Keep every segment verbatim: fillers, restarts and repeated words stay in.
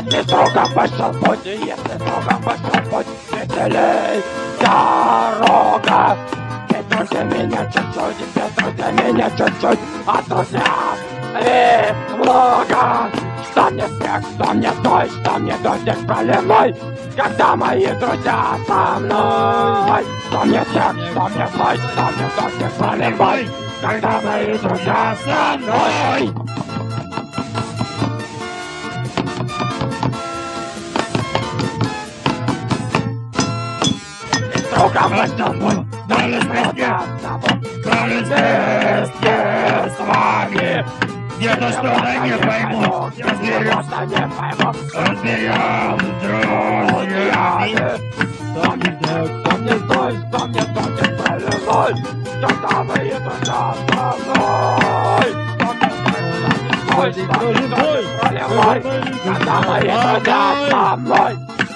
Если строго пошел путь, если строго пошел путь, веселей дорога. Петруйте меня чуть-чуть, петруйте меня чуть-чуть, а друзья их много. Что мне снег, что мне дождь, что мне дождик проливной, когда мои друзья со мной. Что мне снег, что мне дождь, что мне дождик проливной, когда мои друзья со мной. Строго вышел путь, да не спрятаться, вместе с вами. Где-то что-то не пойму, разберем, не пойму, разберем друзьями. Что мне снег, что мне дождь, что мне дождик проливной, когда мои друзья со мной. Что мне снег, что мне дождь, что мне дождик проливной, когда мои друзья со мной.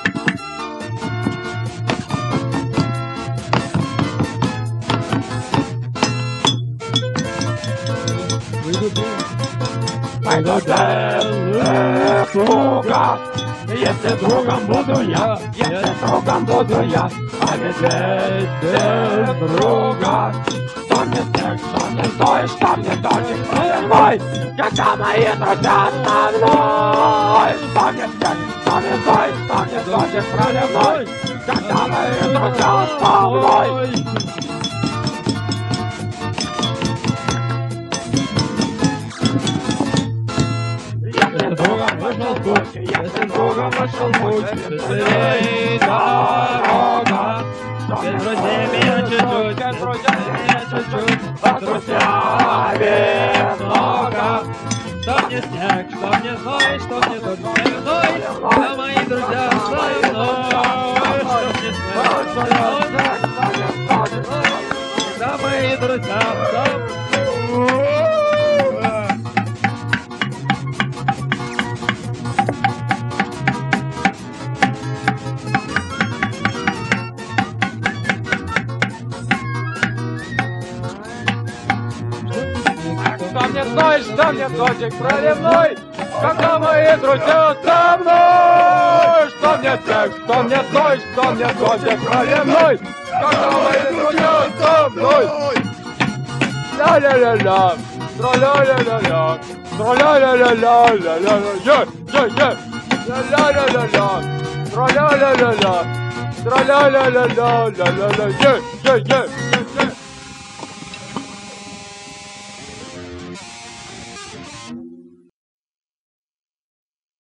Пойду для друга, если другом буду я, если другом буду я, а ведь без друга. Что мне снег, что мне дождь, что мне дождик проливной, когда мои друзья со мной. Что мне снег, что мне дождь, что мне дождик проливной, когда мои друзья со мной. Если другом вышел путь, если другом вышел путь, веселей дорога. Без друзей меня чуть-чуть, без друзей меня чуть-чуть, а друзьями много. Что мне снег, что мне зной, что мне дождь проливной, а мои друзья со мной. Что мне снег, что мне дождь, когда мои друзья со мной. Что мне дождь, что мне дождик проливной, когда мои друзья со мной. Что мне снег, что мне дождь, что мне дождик проливной, когда мои друзья со мной. Ля-ля-ля-ля, тра-ля-ля-ля-ля, тра-ля-ля-ля-ля-ля-ля-ля, е-е-е, ля-ля-ля-ля-ля, тра-ля-ля-ля-ля, тра-ля-ля-ля-ля-ля-ля-ля, е-е-е.